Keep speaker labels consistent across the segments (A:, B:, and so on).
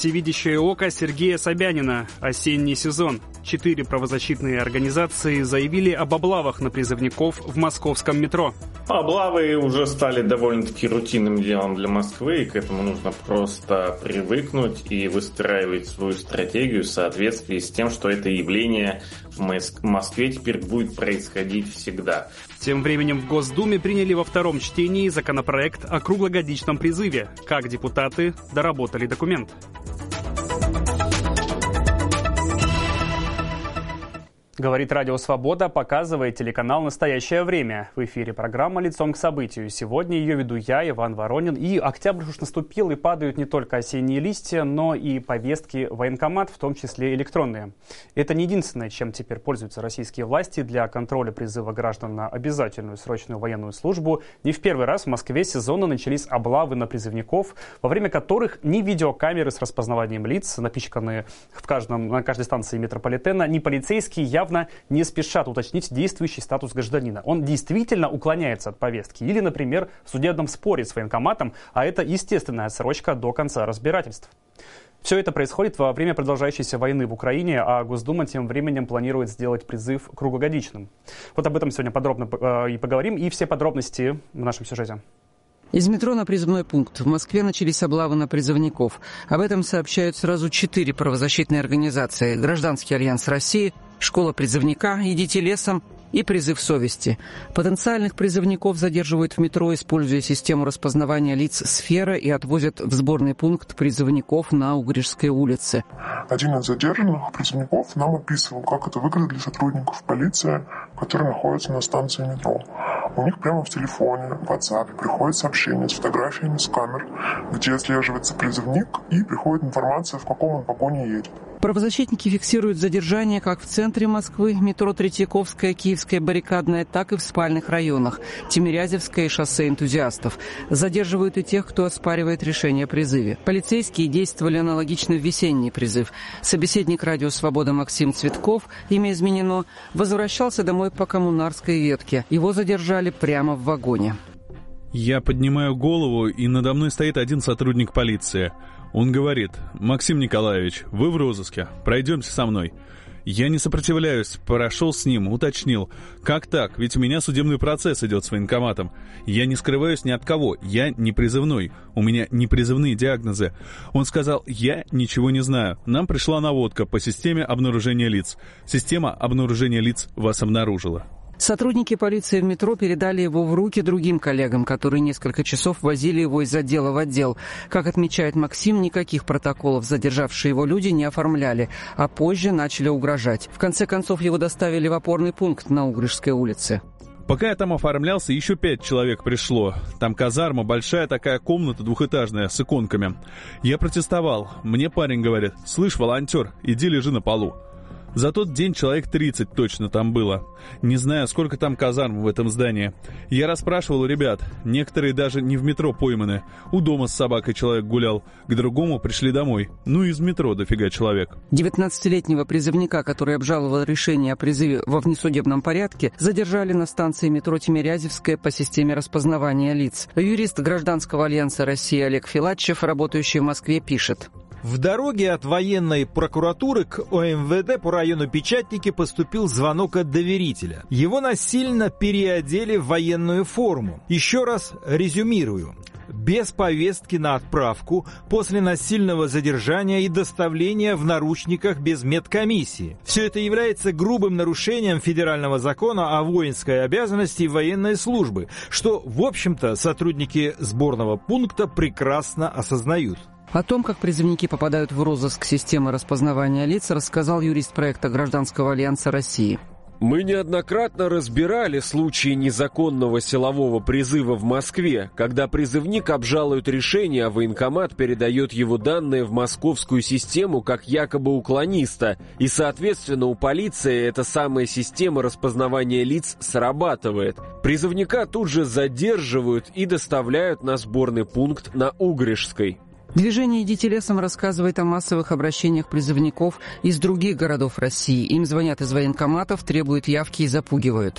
A: Всевидящее око Сергея Собянина. Осенний сезон. 4 правозащитные организации заявили об облавах на призывников в московском метро.
B: Облавы уже стали довольно-таки рутинным делом для Москвы, и к этому нужно просто привыкнуть и выстраивать свою стратегию в соответствии с тем, что это явление в Москве теперь будет происходить всегда.
A: Тем временем в Госдуме приняли во втором чтении законопроект о круглогодичном призыве. Как депутаты доработали документ. Говорит Радио Свобода, показывает телеканал «Настоящее время». В эфире программа «Лицом к событию». Сегодня ее веду я, Иван Воронин. И октябрь уж наступил, и падают не только осенние листья, но и повестки в военкомат, в том числе электронные. Это не единственное, чем теперь пользуются российские власти для контроля призыва граждан на обязательную срочную военную службу. Не в первый раз в Москве сезонно начались облавы на призывников, во время которых ни видеокамеры с распознаванием лиц, напичканные на каждой станции метрополитена, ни полицейские явно не спешат уточнить действующий статус гражданина. Он действительно уклоняется от повестки или, например, в судебном споре с военкоматом, а это естественная отсрочка до конца разбирательств. Все это происходит во время продолжающейся войны в Украине, а Госдума тем временем планирует сделать призыв круглогодичным. Вот об этом сегодня подробно и поговорим, и все подробности в нашем сюжете.
C: Из метро на призывной пункт в Москве начались облавы на призывников. Об этом сообщают сразу 4 правозащитные организации: Гражданский альянс России, Школа призывника, Идите лесом и Призыв совести. Потенциальных призывников задерживают в метро, используя систему распознавания лиц «Сфера», и отвозят в сборный пункт призывников на Угришской улице.
D: Один из задержанных призывников нам описывал, как это выглядит для сотрудников полиции, которые находятся на станции метро. У них прямо в телефоне, в WhatsApp приходит сообщение с фотографиями с камер, где отслеживается призывник, и приходит информация, в каком он вагоне едет.
C: Правозащитники фиксируют задержания как в центре Москвы, метро Третьяковская, Киевская, Баррикадная, так и в спальных районах, Тимирязевское и шоссе Энтузиастов. Задерживают и тех, кто оспаривает решение о призыве. Полицейские действовали аналогично в весенний призыв. Собеседник Радио Свобода Максим Цветков, имя изменено, возвращался домой по Коммунарской ветке. Его задержали прямо в вагоне.
E: Я поднимаю голову, и надо мной стоит один сотрудник полиции. Он говорит: «Максим Николаевич, вы в розыске, пройдемте со мной». Я не сопротивляюсь, прошел с ним, уточнил: «Как так? Ведь у меня судебный процесс идет с военкоматом. Я не скрываюсь ни от кого, я не призывной, у меня не призывные диагнозы». Он сказал: «Я ничего не знаю, нам пришла наводка по системе обнаружения лиц. Система обнаружения лиц вас обнаружила».
C: Сотрудники полиции в метро передали его в руки другим коллегам, которые несколько часов возили его из отдела в отдел. Как отмечает Максим, никаких протоколов задержавшие его люди не оформляли, а позже начали угрожать. В конце концов, его доставили в опорный пункт на Угришской улице.
E: Пока я там оформлялся, еще 5 человек пришло. Там казарма, большая такая комната двухэтажная с иконками. Я протестовал. Мне парень говорит: «Слышь, волонтер, иди лежи на полу». За тот день человек 30 точно там было. Не знаю, сколько там казарм в этом здании. Я расспрашивал у ребят. Некоторые даже не в метро пойманы. У дома с собакой человек гулял. К другому пришли домой. Ну, из метро дофига человек.
C: 19-летнего призывника, который обжаловал решение о призыве во внесудебном порядке, задержали на станции метро Тимирязевская по системе распознавания лиц. Юрист Гражданского альянса России Олег Филатчев, работающий в Москве, пишет:
F: В дороге от военной прокуратуры к ОМВД по району Печатники поступил звонок от доверителя. Его насильно переодели в военную форму. Еще раз резюмирую. Без повестки на отправку, после насильного задержания и доставления в наручниках без медкомиссии. Все это является грубым нарушением федерального закона о воинской обязанности и военной службы, что, в общем-то, сотрудники сборного пункта прекрасно осознают.
C: О том, как призывники попадают в розыск системы распознавания лиц, рассказал юрист проекта Гражданского альянса России.
G: Мы неоднократно разбирали случаи незаконного силового призыва в Москве, когда призывник обжалует решение, а военкомат передает его данные в московскую систему как якобы уклониста, и, соответственно, у полиции эта самая система распознавания лиц срабатывает. Призывника тут же задерживают и доставляют на сборный пункт на Угришской.
C: Движение «Идите лесом» рассказывает о массовых обращениях призывников из других городов России. Им звонят из военкоматов, требуют явки и запугивают.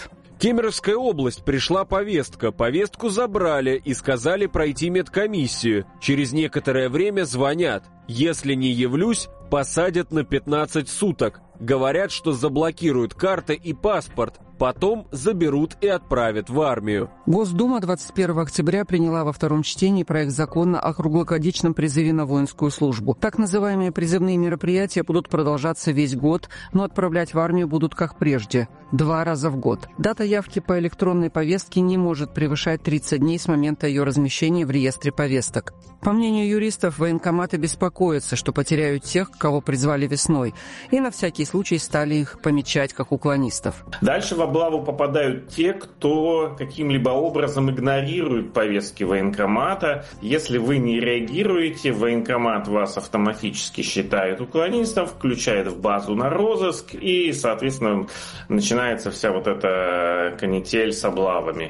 G: Кемеровская область, пришла повестка. Повестку забрали и сказали пройти медкомиссию. Через некоторое время звонят. Если не явлюсь, посадят на 15 суток. Говорят, что заблокируют карты и паспорт. Потом заберут и отправят в армию.
C: Госдума 21 октября приняла во втором чтении проект закона о круглогодичном призыве на воинскую службу. Так называемые призывные мероприятия будут продолжаться весь год, но отправлять в армию будут как прежде – 2 раза в год. Дата явки по электронной повестке не может превышать 30 дней с момента ее размещения в реестре повесток. По мнению юристов, военкоматы беспокоятся, что потеряют тех, кого призвали весной, и на всякий случай стали их помечать как уклонистов.
B: Дальше в облаву попадают те, кто каким-либо образом игнорирует повестки военкомата. Если вы не реагируете, военкомат вас автоматически считает уклонистом, включает в базу на розыск, и, соответственно, начинается вся вот эта канитель с облавами.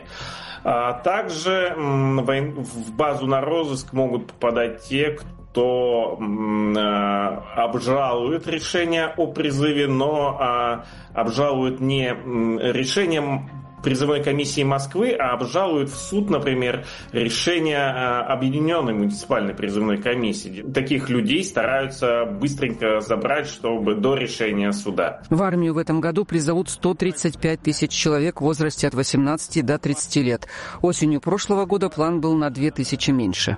B: Также в базу на розыск могут попадать те, кто обжалует решение о призыве, но обжалует не решением призывной комиссии Москвы, а обжалуют в суд, например, решение Объединенной муниципальной призывной комиссии. Таких людей стараются быстренько забрать, чтобы до решения суда.
C: В армию в этом году призовут 135 тысяч человек в возрасте от 18 до 30 лет. Осенью прошлого года план был на 2000 меньше.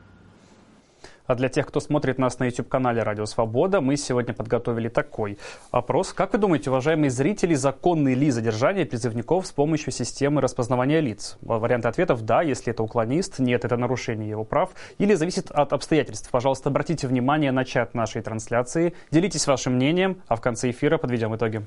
A: А для тех, кто смотрит нас на YouTube-канале «Радио Свобода», мы сегодня подготовили такой опрос. Как вы думаете, уважаемые зрители, законны ли задержание призывников с помощью системы распознавания лиц? Варианты ответов: да, если это уклонист, нет, это нарушение его прав, или зависит от обстоятельств. Пожалуйста, обратите внимание на чат нашей трансляции, делитесь вашим мнением, а в конце эфира подведем итоги.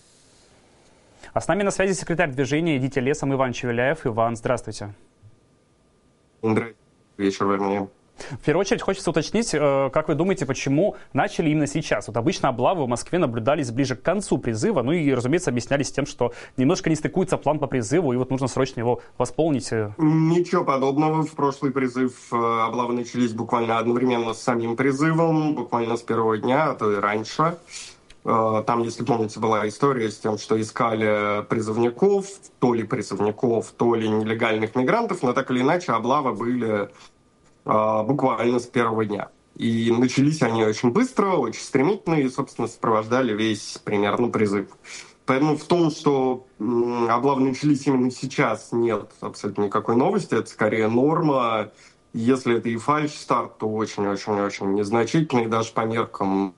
A: А с нами на связи секретарь движения «Идите лесом» Иван Чевеляев. Иван, здравствуйте.
H: Здравствуйте. Вечер, вернее.
A: В первую очередь хочется уточнить, как вы думаете, почему начали именно сейчас? Вот обычно облавы в Москве наблюдались ближе к концу призыва, ну и, разумеется, объяснялись тем, что немножко не стыкуется план по призыву, и вот нужно срочно его восполнить.
H: Ничего подобного. В прошлый призыв облавы начались буквально одновременно с самим призывом, буквально с первого дня, а то и раньше. Там, если помните, была история с тем, что искали призывников, то ли нелегальных мигрантов, но так или иначе облавы были буквально с первого дня. И начались они очень быстро, очень стремительно, и, собственно, сопровождали весь примерно призыв. Поэтому в том, что облавы начались именно сейчас, нет абсолютно никакой новости. Это скорее норма. Если это и фальш-старт, то очень-очень-очень незначительный, даже по меркам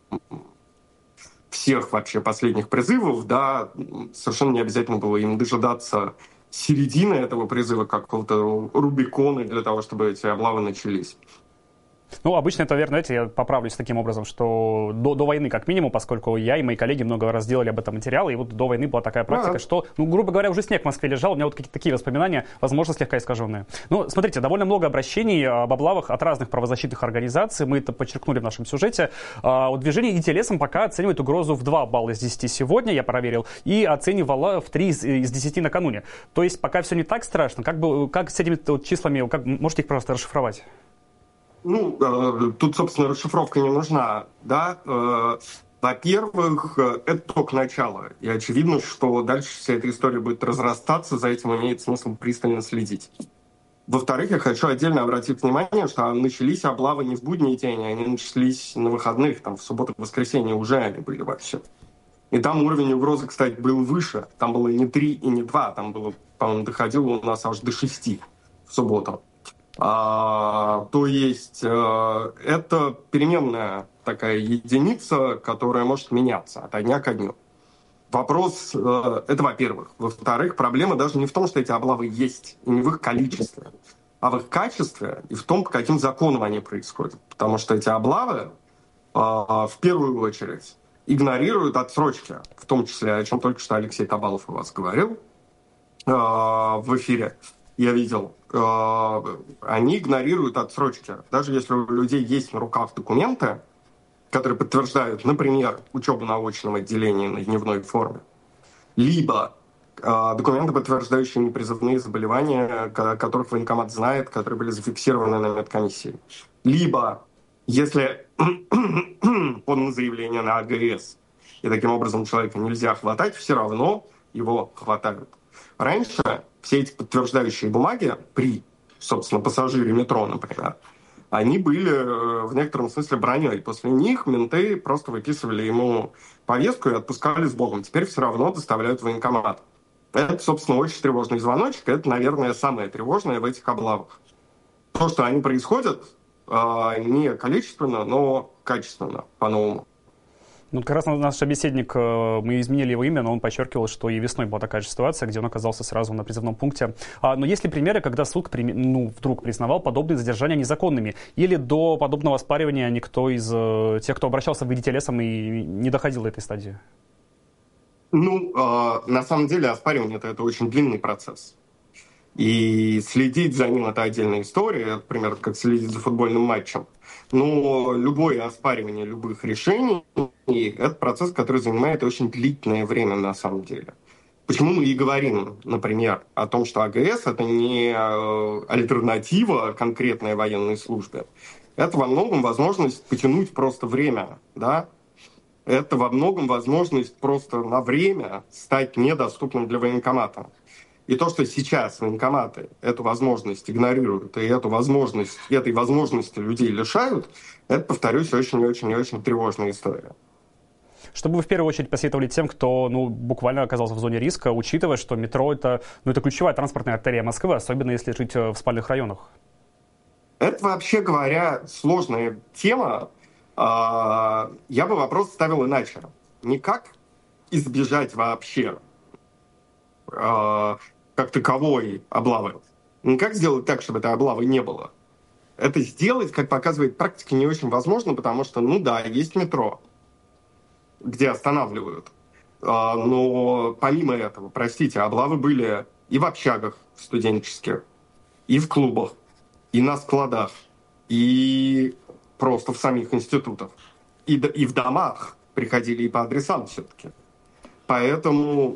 H: всех вообще последних призывов, да, совершенно не обязательно было им дожидаться середины этого призыва, как какого-то Рубикона, для того, чтобы эти облавы начались.
A: Ну, обычно это, верно, знаете, я поправлюсь таким образом, что до войны, как минимум, поскольку я и мои коллеги много раз делали об этом материалы, и вот до войны была такая практика, что, ну, грубо говоря, уже снег в Москве лежал, у меня вот какие-то такие воспоминания, возможно, слегка искаженные. Ну, смотрите, довольно много обращений об облавах от разных правозащитных организаций, мы это подчеркнули в нашем сюжете. Вот движение «Идите лесом» пока оценивает угрозу в 2 балла из 10 сегодня, я проверил, и оценивало в 3 из 10 накануне. То есть пока все не так страшно. Как с этими вот числами, можете их просто расшифровать?
H: Ну, тут, собственно, расшифровка не нужна, да. Во-первых, это только начало. И очевидно, что дальше вся эта история будет разрастаться, за этим имеет смысл пристально следить. Во-вторых, я хочу отдельно обратить внимание, что начались облавы не в будний день, они начались на выходных, там в субботу и воскресенье уже они были вообще. И там уровень угрозы, кстати, был выше. Там было не 3 и не 2, там было, по-моему, доходило у нас аж до 6 в субботу. То есть это переменная такая единица, которая может меняться от дня ко дню. Вопрос, это во-первых. Во-вторых, проблема даже не в том, что эти облавы есть, и не в их количестве, а в их качестве и в том, по каким законам они происходят. Потому что эти облавы, в первую очередь, игнорируют отсрочки, в том числе, о чем только что Алексей Табалов у вас говорил в эфире. Я видел, они игнорируют отсрочки. Даже если у людей есть на руках документы, которые подтверждают, например, учебу на очном отделении на дневной форме, либо документы, подтверждающие непризывные заболевания, которых военкомат знает, которые были зафиксированы на медкомиссии. Либо, если подано заявление на АГС, и таким образом человека нельзя хватать, все равно его хватают. Раньше все эти подтверждающие бумаги при, собственно, пассажире метро, например, они были в некотором смысле броней. После них менты просто выписывали ему повестку и отпускали с Богом. Теперь все равно доставляют в военкомат. Это, собственно, очень тревожный звоночек. Это, наверное, самое тревожное в этих облавах. То, что они происходят не количественно, но качественно, по-новому.
A: Ну, как раз наш собеседник, мы изменили его имя, но он подчеркивал, что и весной была такая же ситуация, где он оказался сразу на призывном пункте. Но есть ли примеры, когда суд вдруг признавал подобные задержания незаконными? Или до подобного оспаривания никто из тех, кто обращался в ВДТ-лесом, и не доходил до этой стадии?
H: На самом деле оспаривание это очень длинный процесс. И следить за ним — это отдельная история, например, как следить за футбольным матчем. Но любое оспаривание любых решений — это процесс, который занимает очень длительное время на самом деле. Почему мы и говорим, например, о том, что АГС — это не альтернатива конкретной военной службе. Это во многом возможность потянуть просто время, да? Это во многом возможность просто на время стать недоступным для военкомата. И то, что сейчас военкоматы эту возможность игнорируют, и этой возможности людей лишают, это, повторюсь, очень-очень-очень тревожная история.
A: Что бы вы в первую очередь посоветовали тем, кто буквально оказался в зоне риска, учитывая, что метро это ключевая транспортная артерия Москвы, особенно если жить в спальных районах?
H: Это, вообще говоря, сложная тема. Я бы вопрос ставил иначе. Не как избежать вообще как таковой облавы. Не как сделать так, чтобы этой облавы не было. Это сделать, как показывает практика, не очень возможно, потому что, есть метро, где останавливают. Но помимо этого, облавы были и в общагах студенческих, и в клубах, и на складах, и просто в самих институтах. И в домах приходили и по адресам все-таки. Поэтому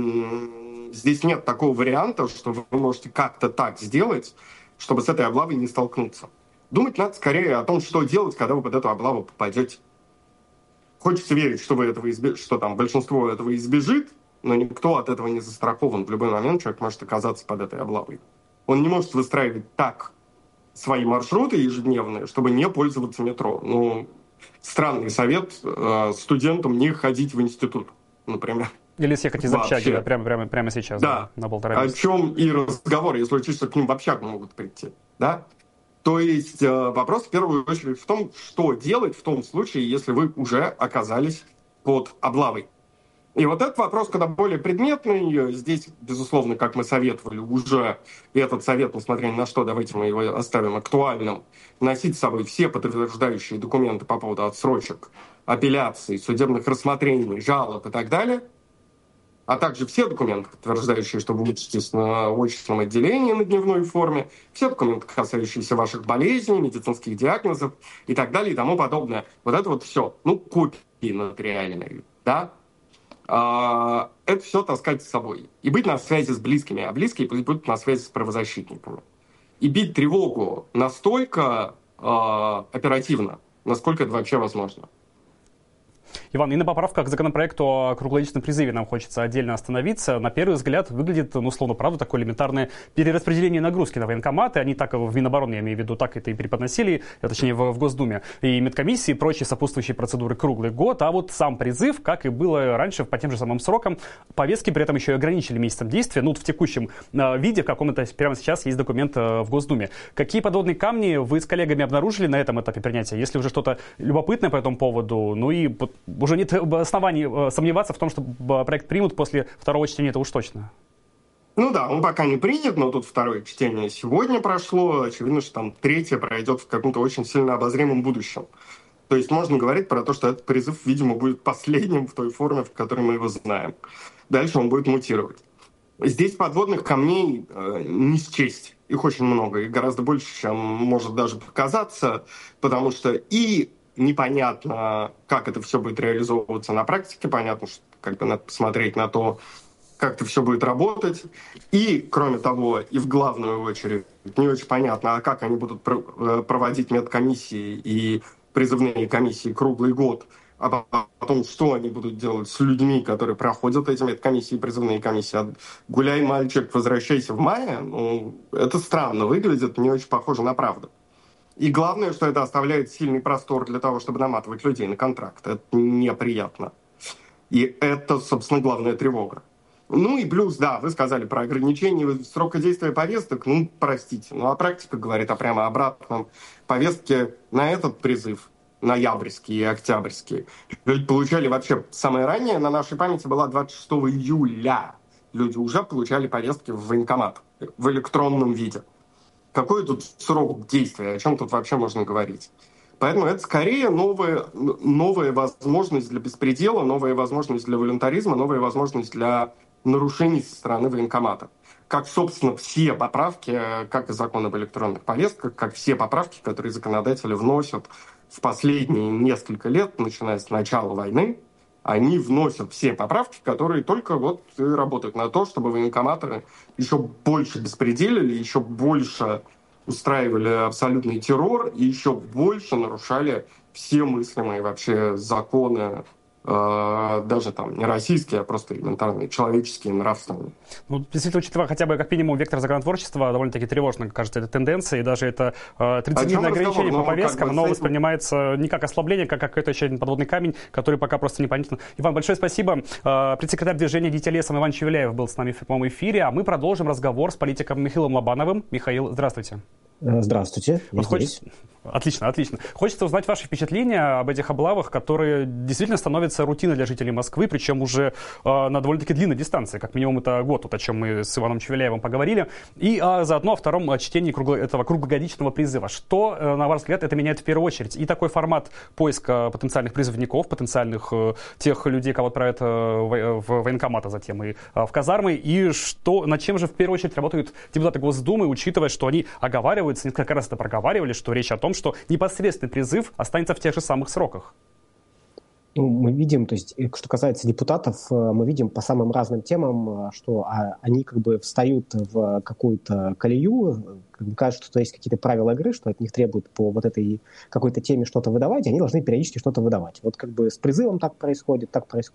H: здесь нет такого варианта, что вы можете как-то так сделать, чтобы с этой облавой не столкнуться. Думать надо скорее о том, что делать, когда вы под эту облаву попадете. Хочется верить, что там большинство этого избежит, но никто от этого не застрахован. В любой момент человек может оказаться под этой облавой. Он не может выстраивать так свои маршруты ежедневные, чтобы не пользоваться метро. Странный совет студентам не ходить в институт, например.
A: Или съехать из общаги прямо сейчас,
H: да,
A: на 1,5 месяца.
H: О чем и разговор, если учесть, что к ним в общагу могут прийти. Да? То есть вопрос в первую очередь в том, что делать в том случае, если вы уже оказались под облавой. И вот этот вопрос куда более предметный. Здесь, безусловно, как мы советовали уже, и этот совет, несмотря ни на что, давайте мы его оставим актуальным, носить с собой все подтверждающие документы по поводу отсрочек, апелляций, судебных рассмотрений, жалоб и так далее, а также все документы, подтверждающие, что вы учитесь на очном отделении на дневной форме, все документы, касающиеся ваших болезней, медицинских диагнозов и так далее и тому подобное. Вот это вот все, копии нотариальные, да? Это все таскать с собой. И быть на связи с близкими, а близкие пусть будут на связи с правозащитниками. И бить тревогу настолько оперативно, насколько это вообще возможно.
A: Иван, и на поправках к законопроекту о круглогодичном призыве нам хочется отдельно остановиться. На первый взгляд выглядит, условно, правда, такое элементарное перераспределение нагрузки на военкоматы. Они так в Минобороны, я имею в виду, так это и преподносили, точнее, в Госдуме, и медкомиссии, и прочие сопутствующие процедуры круглый год. А вот сам призыв, как и было раньше по тем же самым срокам, повестки при этом еще и ограничили месяцем действия. В текущем виде, в каком-то прямо сейчас есть документ в Госдуме. Какие подводные камни вы с коллегами обнаружили на этом этапе принятия? Есть ли уже что-то любопытное по этому поводу? И уже нет оснований сомневаться в том, что проект примут после второго чтения, это уж точно.
H: Он пока не принят, но тут второе чтение сегодня прошло. Очевидно, что там третье пройдет в каком-то очень сильно обозримом будущем. То есть можно говорить про то, что этот призыв, видимо, будет последним в той форме, в которой мы его знаем. Дальше он будет мутировать. Здесь подводных камней не счесть. Их очень много, и гораздо больше, чем может даже показаться, потому что и непонятно, как это все будет реализовываться на практике. Понятно, что надо посмотреть на то, как это все будет работать. И, кроме того, и в главную очередь, не очень понятно, как они будут проводить медкомиссии и призывные комиссии круглый год а потом, что они будут делать с людьми, которые проходят эти медкомиссии, призывные комиссии. Гуляй, мальчик, возвращайся в мае. Ну, это странно выглядит, не очень похоже на правду. И главное, что это оставляет сильный простор для того, чтобы наматывать людей на контракт. Это неприятно. И это, собственно, главная тревога. Ну и плюс, да, вы сказали про ограничение срока действия повесток. Ну, простите, а практика говорит о прямо обратном. Повестки на этот призыв, ноябрьские и октябрьские, люди получали вообще... Самое раннее на нашей памяти была 26 июля. Люди уже получали повестки в военкомат в электронном виде. Какой тут срок действия? О чем тут вообще можно говорить? Поэтому это скорее новая возможность для беспредела, новая возможность для волюнтаризма, новая возможность для нарушений со стороны военкомата. Как, собственно, все поправки, как и закон об электронных повестках, как все поправки, которые законодатели вносят в последние несколько лет, начиная с начала войны, они вносят все поправки, которые только вот работают на то, чтобы военкоматы еще больше беспределили, еще больше устраивали абсолютный террор и еще больше нарушали все мыслимые вообще законы, даже там не российские, а просто элементарные, человеческие, нравственные.
A: Ну, действительно, учитывая хотя бы как минимум вектор законотворчества, довольно-таки тревожно, кажется, эта тенденция, и даже это 30-дневное ограничение по повесткам, оно воспринимается не как ослабление, как какой-то еще один подводный камень, который пока просто непонятен. Иван, большое спасибо. Предсекретарь движения «Дети лесом» Иван Чевеляев был с нами в прямом эфире, а мы продолжим разговор с политиком Михаилом Лобановым. Михаил, здравствуйте.
I: Здравствуйте.
A: Отлично. Хочется узнать ваши впечатления об этих облавах, которые действительно становятся рутиной для жителей Москвы, причем уже на довольно-таки длинной дистанции, как минимум это год, о чем мы с Иваном Чевеляевым поговорили, и заодно о втором чтении этого круглогодичного призыва. Что, на ваш взгляд, это меняет в первую очередь? И такой формат поиска потенциальных призывников, потенциальных тех людей, кого отправят в военкоматы затем и в казармы, и над чем же в первую очередь работают депутаты Госдумы, учитывая, что они оговариваются, несколько раз это проговаривали, что речь о том, что непосредственный призыв останется в тех же самых сроках.
I: Мы видим, то есть, что касается депутатов, мы видим по самым разным темам, что они как бы встают в какую-то колею, кажется, что есть какие-то правила игры, что от них требуют по вот этой какой-то теме что-то выдавать, и они должны периодически что-то выдавать. Вот как бы с призывом так происходит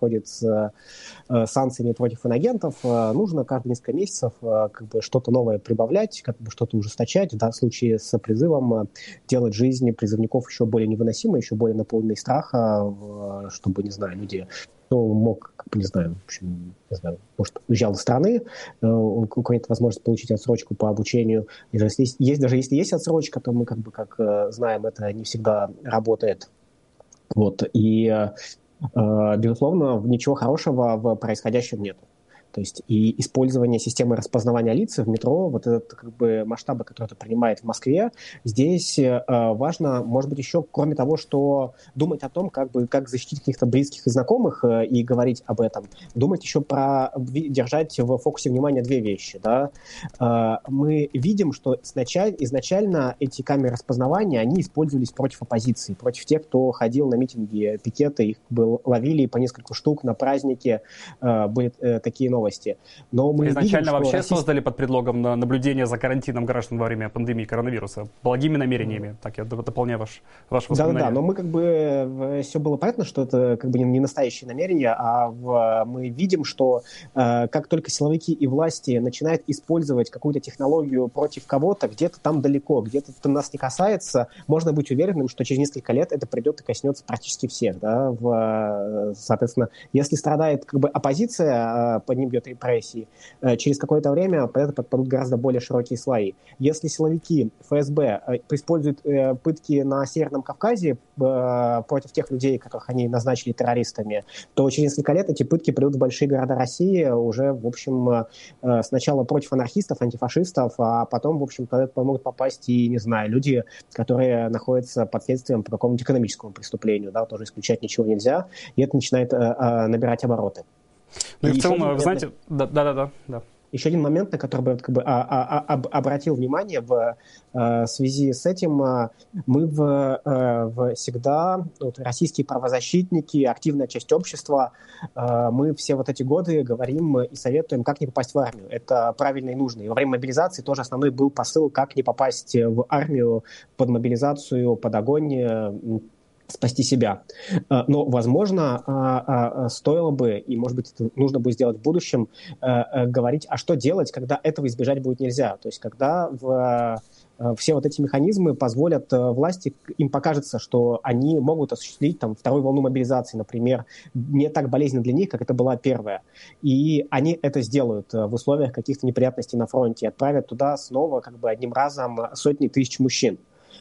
I: с санкциями против инагентов. Нужно каждые несколько месяцев как бы что-то новое прибавлять, как бы что-то ужесточать. В данном случае с призывом делать жизнь призывников еще более невыносимой, еще более наполненной страха, чтобы, не знаю, люди... кто мог, не знаю, в общем, не знаю, может, уезжал из страны, у кого нет возможности получить отсрочку по обучению. И даже если есть отсрочка, то мы, как бы, как знаем, это не всегда работает. Вот. И, безусловно, ничего хорошего в происходящем нет. То есть и использование системы распознавания лиц в метро, вот этот как бы масштабы, которые это принимает в Москве, здесь важно, может быть, еще, кроме того, что думать о том, как защитить каких-то близких и знакомых и говорить об этом, думать еще про держать в фокусе внимания две вещи. Да? Мы видим, что изначально эти камеры распознавания, они использовались против оппозиции, против тех, кто ходил на митинги, пикеты, их ловили по несколько штук на празднике, были такие новости. Но мы
A: изначально
I: видим,
A: вообще создали под предлогом наблюдения за карантином граждан во время пандемии коронавируса. Благими намерениями. Так, я дополняю ваше воспоминание.
I: Да, но мы как бы все было понятно, что это как бы не настоящие намерения, а мы видим, что как только силовики и власти начинают использовать какую-то технологию против кого-то, где-то там далеко, где-то это нас не касается, можно быть уверенным, что через несколько лет это придет и коснется практически всех. Да? Соответственно, если страдает как бы оппозиция, по ним бьет репрессии, через какое-то время под это подпадут гораздо более широкие слои. Если силовики ФСБ используют пытки на Северном Кавказе против тех людей, которых они назначили террористами, то через несколько лет эти пытки придут в большие города России уже, в общем, сначала против анархистов, антифашистов, а потом, в общем, могут попасть и, не знаю, люди, которые находятся под следствием по какому-нибудь экономическому преступлению, да, тоже исключать ничего нельзя, и это начинает набирать обороты.
A: Ну и в целом, вы знаете, да.
I: Еще один момент, на который бы как бы, обратил внимание в связи с этим, мы всегда, вот, российские правозащитники, активная часть общества, мы все вот эти годы говорим и советуем, как не попасть в армию. Это правильно и нужно. И во время мобилизации тоже основной был посыл, как не попасть в армию под мобилизацию, под огонь, спасти себя. Но, возможно, стоило бы, и, может быть, это нужно будет сделать в будущем, говорить, а что делать, когда этого избежать будет нельзя. То есть, когда все вот эти механизмы позволят власти, им покажется, что они могут осуществить там вторую волну мобилизации, например, не так болезненно для них, как это была первая. И они это сделают в условиях каких-то неприятностей на фронте, отправят туда снова как бы одним разом сотни тысяч мужчин.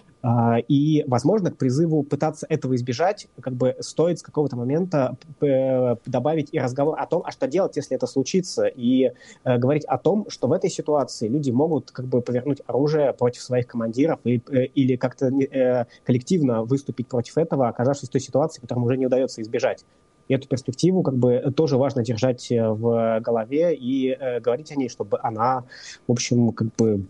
I: И, возможно, к призыву пытаться этого избежать, как бы стоит с какого-то момента добавить и разговор о том, а что делать, если это случится, и говорить о том, что в этой ситуации люди могут как бы повернуть оружие против своих командиров или как-то коллективно выступить против этого, оказавшись в той ситуации, которую уже не удается избежать. И эту перспективу как бы тоже важно держать в голове и говорить о ней, чтобы она, в общем, как бы...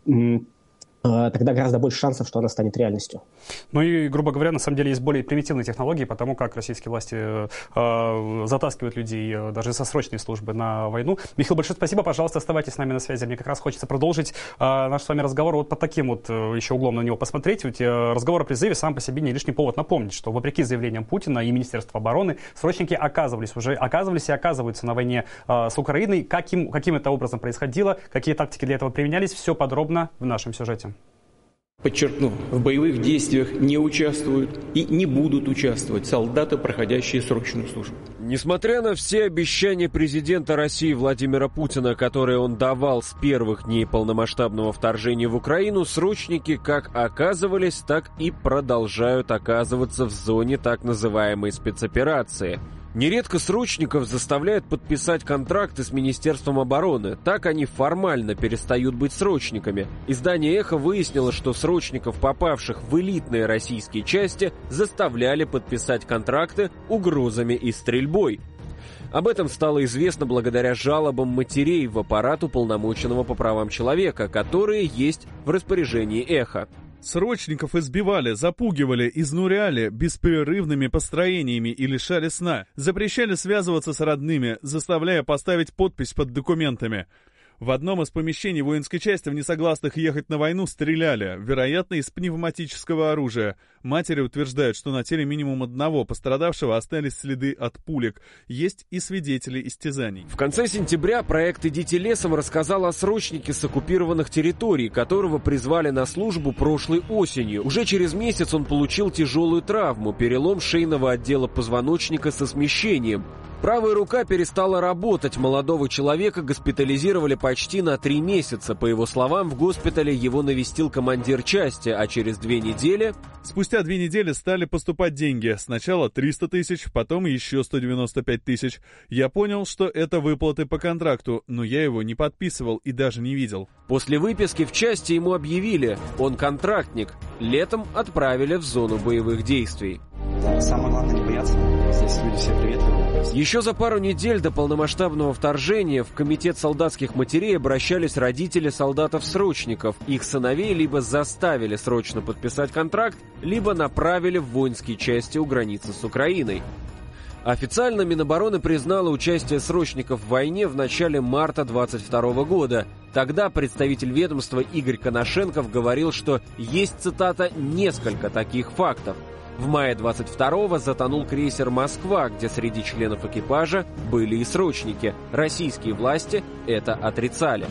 I: тогда гораздо больше шансов, что она станет реальностью.
A: Ну и, грубо говоря, на самом деле есть более примитивные технологии, потому как российские власти затаскивают людей даже со срочной службы на войну. Михаил, большое спасибо, пожалуйста, оставайтесь с нами на связи. Мне как раз хочется продолжить наш с вами разговор вот под таким вот еще углом на него посмотреть. Ведь разговор о призыве сам по себе не лишний повод напомнить, что вопреки заявлениям Путина и Министерства обороны, срочники оказывались и оказываются на войне с Украиной. Каким это образом происходило, какие тактики для этого применялись, все подробно в нашем сюжете.
J: Подчеркну, в боевых действиях не участвуют и не будут участвовать солдаты, проходящие срочную службу.
G: Несмотря на все обещания президента России Владимира Путина, которые он давал с первых дней полномасштабного вторжения в Украину, срочники как оказывались, так и продолжают оказываться в зоне так называемой спецоперации. Нередко срочников заставляют подписать контракты с Министерством обороны. Так они формально перестают быть срочниками. Издание «Эхо» выяснило, что срочников, попавших в элитные российские части, заставляли подписать контракты угрозами и стрельбой. Об этом стало известно благодаря жалобам матерей в аппарат уполномоченного по правам человека, которые есть в распоряжении «Эхо».
E: Срочников избивали, запугивали, изнуряли беспрерывными построениями и лишали сна, запрещали связываться с родными, заставляя поставить подпись под документами. В одном из помещений воинской части в несогласных ехать на войну стреляли, вероятно, из пневматического оружия. Матери утверждают, что на теле минимум одного пострадавшего остались следы от пулек. Есть и свидетели истязаний.
G: В конце сентября проект «Идите лесом» рассказал о срочнике с оккупированных территорий, которого призвали на службу прошлой осенью. Уже через месяц он получил тяжелую травму, перелом шейного отдела позвоночника со смещением. Правая рука перестала работать, молодого человека госпитализировали почти на 3 месяца. По его словам, в госпитале его навестил командир части, а через 2 недели...
E: Спустя 2 недели стали поступать деньги. Сначала 300 тысяч, потом еще 195 тысяч. Я понял, что это выплаты по контракту, но я его не подписывал и даже не видел.
G: После выписки в части ему объявили, он контрактник. Летом отправили в зону боевых действий.
K: Самое главное не бояться, здесь люди все приветливые.
G: Еще за пару недель до полномасштабного вторжения в Комитет солдатских матерей обращались родители солдатов-срочников. Их сыновей либо заставили срочно подписать контракт, либо направили в воинские части у границы с Украиной. Официально Минобороны признала участие срочников в войне в начале марта 2022 года. Тогда представитель ведомства Игорь Коношенков говорил, что есть, цитата, «несколько таких фактов». В мае 22-го затонул крейсер «Москва», где среди членов экипажа были и срочники. Российские власти это отрицали.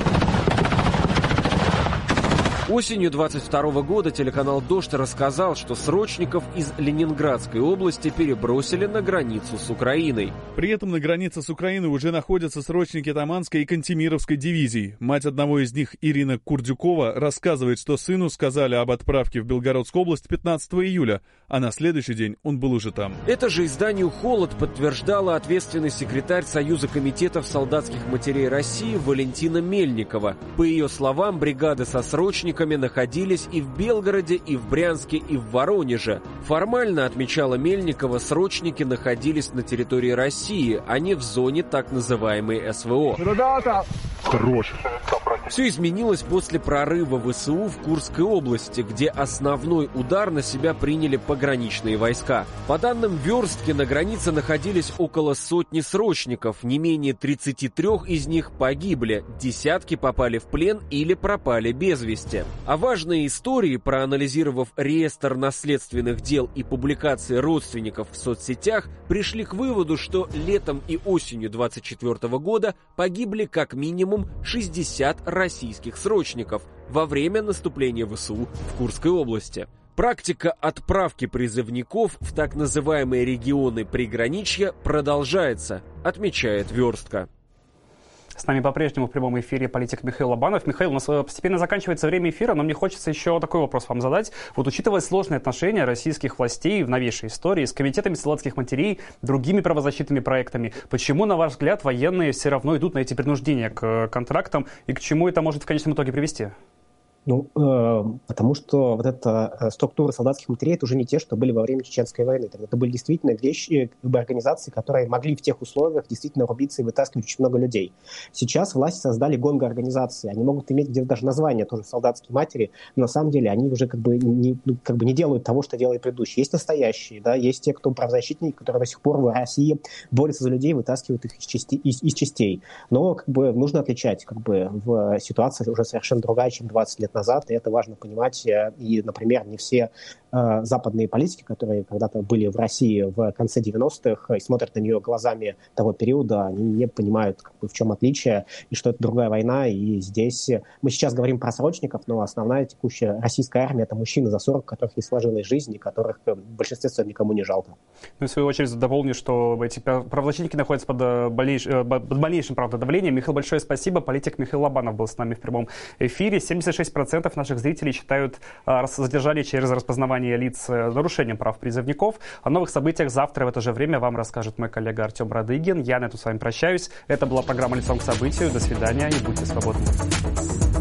G: Осенью 22 года телеканал «Дождь» рассказал, что срочников из Ленинградской области перебросили на границу с Украиной.
E: При этом на границе с Украиной уже находятся срочники Таманской и Кантемировской дивизий. Мать одного из них, Ирина Курдюкова, рассказывает, что сыну сказали об отправке в Белгородскую область 15 июля, а на следующий день он был уже там.
G: Это же изданию «Холод» подтверждала ответственный секретарь Союза комитетов солдатских матерей России Валентина Мельникова. По ее словам, бригады со срочниками находились и в Белгороде, и в Брянске, и в Воронеже. Формально, отмечала Мельникова, срочники находились на территории России, а не в зоне так называемой СВО.
L: Ребята, Хорош.
G: Все изменилось после прорыва ВСУ в Курской области, где основной удар на себя приняли пограничные войска. По данным Верстки, на границе находились около сотни срочников, не менее 33 из них погибли, десятки попали в плен или пропали без вести. А важные истории, проанализировав реестр наследственных дел и публикации родственников в соцсетях, пришли к выводу, что летом и осенью 2024 года погибли как минимум 60 российских срочников во время наступления ВСУ в Курской области. Практика отправки призывников в так называемые регионы приграничья продолжается, отмечает Верстка.
A: С нами по-прежнему в прямом эфире политик Михаил Лобанов. Михаил, у нас постепенно заканчивается время эфира, но мне хочется еще такой вопрос вам задать. Вот учитывая сложные отношения российских властей в новейшей истории с комитетами солдатских матерей, другими правозащитными проектами, почему, на ваш взгляд, военные все равно идут на эти принуждения к контрактам и к чему это может в конечном итоге привести?
I: Потому что вот эта структура солдатских матерей — это уже не те, что были во время Чеченской войны. Это были действительно вещи, организации, которые могли в тех условиях действительно рубиться и вытаскивать очень много людей. Сейчас власти создали гонго-организации. Они могут иметь где-то даже название тоже солдатские матери, но на самом деле они уже не делают того, что делали предыдущие. Есть настоящие, да, есть те, кто правозащитники, которые до сих пор в России борются за людей, вытаскивают их из частей. Но нужно отличать. В ситуации уже совершенно другая, чем 20 лет назад, и это важно понимать. И, например, не все западные политики, которые когда-то были в России в конце 90-х и смотрят на нее глазами того периода, они не понимают, в чем отличие, и что это другая война. И здесь мы сейчас говорим про срочников, но основная текущая российская армия — это мужчины за 40, у которых не сложилась жизнь, и которых в большинстве своем никому не жалко.
A: Ну и в свою очередь дополню, что эти правозащитники находятся под больнейшим, давлением. Михаил, большое спасибо. Политик Михаил Лобанов был с нами в прямом эфире. 76% наших зрителей считают задержание через распознавание лиц нарушением прав призывников. О новых событиях завтра в это же время вам расскажет мой коллега Артем Радыгин. Я на этом с вами прощаюсь. Это была программа «Лицом к событию». До свидания и будьте свободны.